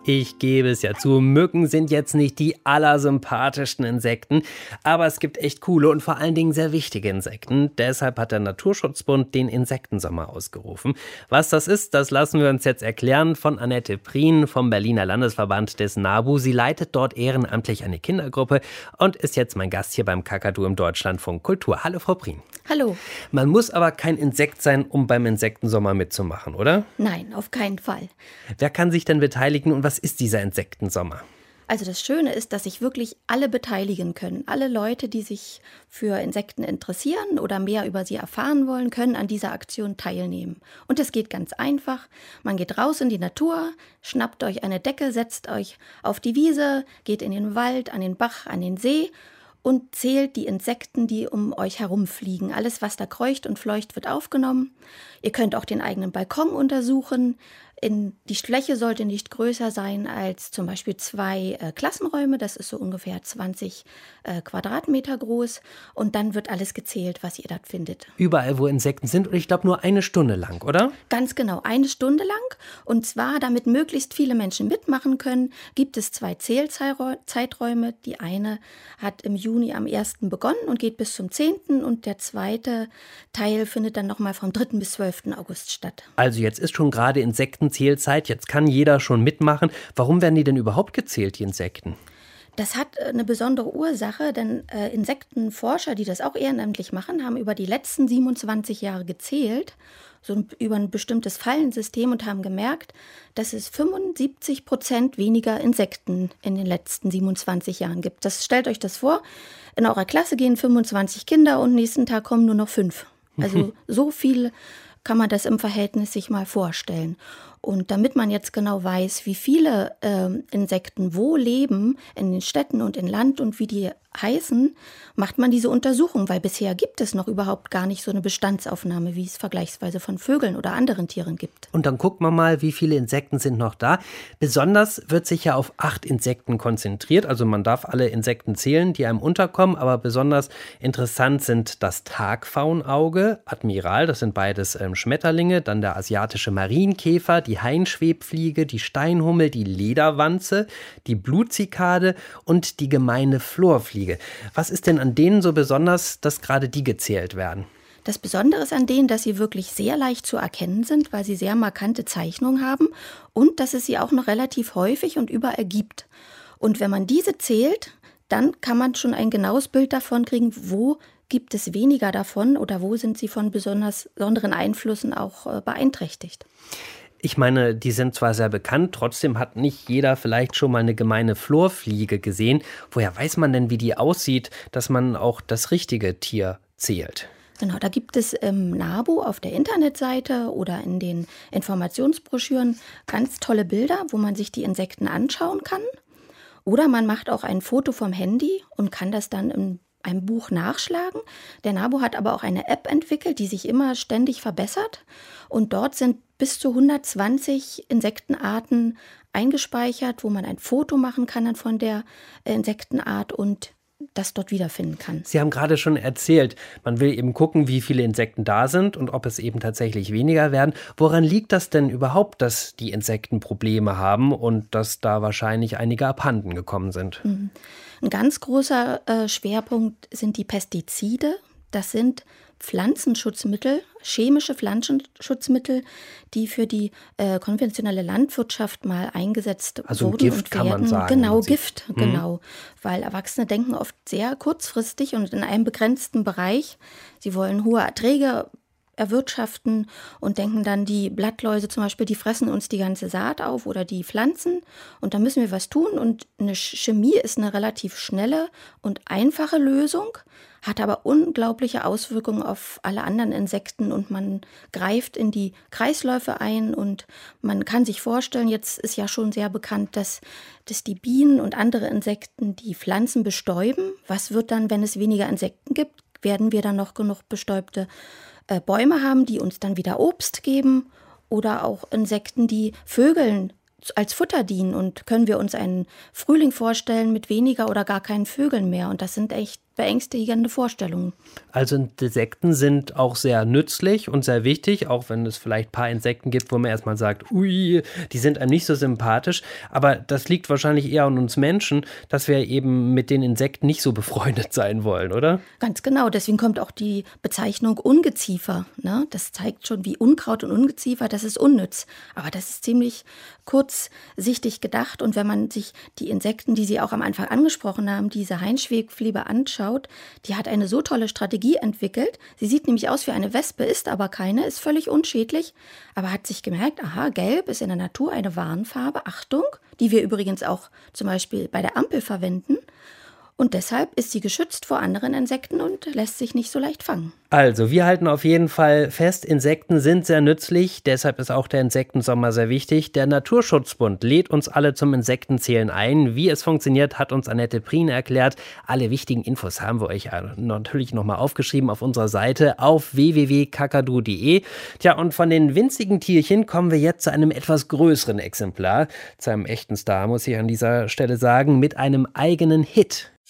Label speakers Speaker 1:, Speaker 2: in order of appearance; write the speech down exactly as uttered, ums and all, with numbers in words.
Speaker 1: Ich gebe es ja zu, Mücken sind jetzt nicht die allersympathischsten Insekten, aber es gibt echt coole und vor allen Dingen sehr wichtige Insekten. Deshalb hat der Naturschutzbund den Insektensommer ausgerufen. Was das ist, das lassen wir uns jetzt erklären von Annette Prien vom Berliner Landesverband des NABU. Sie leitet dort ehrenamtlich eine Kindergruppe und ist jetzt mein Gast hier beim Kakadu im Deutschlandfunk Kultur. Hallo Frau Prien.
Speaker 2: Hallo.
Speaker 1: Man muss aber kein Insekt sein, um beim Insektensommer mitzumachen, oder?
Speaker 2: Nein, auf keinen Fall.
Speaker 1: Wer kann sich denn beteiligen und was ist dieser Insektensommer?
Speaker 2: Also das Schöne ist, dass sich wirklich alle beteiligen können. Alle Leute, die sich für Insekten interessieren oder mehr über sie erfahren wollen, können an dieser Aktion teilnehmen. Und es geht ganz einfach. Man geht raus in die Natur, schnappt euch eine Decke, setzt euch auf die Wiese, geht in den Wald, an den Bach, an den See und zählt die Insekten, die um euch herumfliegen. Alles, was da kreucht und fleucht, wird aufgenommen. Ihr könnt auch den eigenen Balkon untersuchen. In, die Fläche sollte nicht größer sein als zum Beispiel zwei äh, Klassenräume. Das ist so ungefähr zwanzig äh, Quadratmeter groß. Und dann wird alles gezählt, was ihr dort findet.
Speaker 1: Überall, wo Insekten sind. Und ich glaube nur eine Stunde lang, oder?
Speaker 2: Ganz genau, eine Stunde lang. Und zwar, damit möglichst viele Menschen mitmachen können, gibt es zwei Zählzeiträume. Die eine hat im Juni am ersten begonnen und geht bis zum zehnten. Und der zweite Teil findet dann nochmal vom dritten bis zwölften August statt.
Speaker 1: Also jetzt ist schon gerade Insektenzählzeit, jetzt kann jeder schon mitmachen. Warum werden die denn überhaupt gezählt, die Insekten?
Speaker 2: Das hat eine besondere Ursache, denn äh, Insektenforscher, die das auch ehrenamtlich machen, haben über die letzten siebenundzwanzig Jahre gezählt, so ein, über ein bestimmtes Fallensystem und haben gemerkt, dass es fünfundsiebzig Prozent weniger Insekten in den letzten siebenundzwanzig Jahren gibt. Das, stellt euch das vor, in eurer Klasse gehen fünfundzwanzig Kinder und nächsten Tag kommen nur noch fünf. Also so viel kann man das im Verhältnis sich mal vorstellen. Und damit man jetzt genau weiß, wie viele äh, Insekten wo leben, in den Städten und im Land und wie die heißen, macht man diese Untersuchung, weil bisher gibt es noch überhaupt gar nicht so eine Bestandsaufnahme, wie es vergleichsweise von Vögeln oder anderen Tieren gibt.
Speaker 1: Und dann guckt man mal, wie viele Insekten sind noch da. Besonders wird sich ja auf acht Insekten konzentriert. Also man darf alle Insekten zählen, die einem unterkommen, aber besonders interessant sind das Tagfaunauge, Admiral, das sind beides ähm, Schmetterlinge, dann der asiatische Marienkäfer, die Hainschwebfliege, die Steinhummel, die Lederwanze, die Blutzikade und die gemeine Florfliege. Was ist denn an denen so besonders, dass gerade die gezählt werden?
Speaker 2: Das Besondere ist an denen, dass sie wirklich sehr leicht zu erkennen sind, weil sie sehr markante Zeichnungen haben und dass es sie auch noch relativ häufig und überall gibt. Und wenn man diese zählt, dann kann man schon ein genaues Bild davon kriegen, wo gibt es weniger davon oder wo sind sie von besonders besonderen Einflüssen auch äh, beeinträchtigt.
Speaker 1: Ich meine, die sind zwar sehr bekannt, trotzdem hat nicht jeder vielleicht schon mal eine gemeine Florfliege gesehen. Woher weiß man denn, wie die aussieht, dass man auch das richtige Tier zählt?
Speaker 2: Genau, da gibt es im NABU auf der Internetseite oder in den Informationsbroschüren ganz tolle Bilder, wo man sich die Insekten anschauen kann. Oder man macht auch ein Foto vom Handy und kann das dann in einem Buch nachschlagen. Der NABU hat aber auch eine App entwickelt, die sich immer ständig verbessert. Und dort sind bis zu hundertzwanzig Insektenarten eingespeichert, wo man ein Foto machen kann dann von der Insektenart und das dort wiederfinden kann.
Speaker 1: Sie haben gerade schon erzählt, man will eben gucken, wie viele Insekten da sind und ob es eben tatsächlich weniger werden. Woran liegt das denn überhaupt, dass die Insekten Probleme haben und dass da wahrscheinlich einige abhanden gekommen sind?
Speaker 2: Mhm. Ein ganz großer äh, Schwerpunkt sind die Pestizide. Das sind Pflanzenschutzmittel, chemische Pflanzenschutzmittel, die für die äh, konventionelle Landwirtschaft mal eingesetzt
Speaker 1: also
Speaker 2: wurden.
Speaker 1: Gift
Speaker 2: und
Speaker 1: kann
Speaker 2: werden.
Speaker 1: man sagen.
Speaker 2: Genau, Gift,
Speaker 1: mhm.
Speaker 2: genau. Weil Erwachsene denken oft sehr kurzfristig und in einem begrenzten Bereich. Sie wollen hohe Erträge erwirtschaften und denken dann, die Blattläuse zum Beispiel, die fressen uns die ganze Saat auf oder die Pflanzen und da müssen wir was tun. Und eine Chemie ist eine relativ schnelle und einfache Lösung, hat aber unglaubliche Auswirkungen auf alle anderen Insekten und man greift in die Kreisläufe ein und man kann sich vorstellen, jetzt ist ja schon sehr bekannt, dass, dass die Bienen und andere Insekten die Pflanzen bestäuben. Was wird dann, wenn es weniger Insekten gibt? Werden wir dann noch genug bestäubte äh, Bäume haben, die uns dann wieder Obst geben? Oder auch Insekten, die Vögeln als Futter dienen? Und können wir uns einen Frühling vorstellen mit weniger oder gar keinen Vögeln mehr? Und das sind echt beängstigende Vorstellung.
Speaker 1: Also Insekten sind auch sehr nützlich und sehr wichtig, auch wenn es vielleicht ein paar Insekten gibt, wo man erstmal sagt, ui, die sind einem nicht so sympathisch. Aber das liegt wahrscheinlich eher an uns Menschen, dass wir eben mit den Insekten nicht so befreundet sein wollen, oder?
Speaker 2: Ganz genau, deswegen kommt auch die Bezeichnung Ungeziefer. Ne? Das zeigt schon, wie Unkraut und Ungeziefer, das ist unnütz. Aber das ist ziemlich kurzsichtig gedacht. Und wenn man sich die Insekten, die Sie auch am Anfang angesprochen haben, diese Hainschwebfliebe anschaut, die hat eine so tolle Strategie entwickelt. Sie sieht nämlich aus wie eine Wespe, ist aber keine, ist völlig unschädlich, aber hat sich gemerkt, aha, gelb ist in der Natur eine Warnfarbe, Achtung, die wir übrigens auch zum Beispiel bei der Ampel verwenden. Und deshalb ist sie geschützt vor anderen Insekten und lässt sich nicht so leicht fangen.
Speaker 1: Also, wir halten auf jeden Fall fest, Insekten sind sehr nützlich, deshalb ist auch der Insektensommer sehr wichtig. Der Naturschutzbund lädt uns alle zum Insektenzählen ein. Wie es funktioniert, hat uns Annette Prien erklärt. Alle wichtigen Infos haben wir euch natürlich nochmal aufgeschrieben auf unserer Seite auf w w w punkt kakadu punkt de. Tja, und von den winzigen Tierchen kommen wir jetzt zu einem etwas größeren Exemplar, zu einem echten Star, muss ich an dieser Stelle sagen, mit einem eigenen Hit.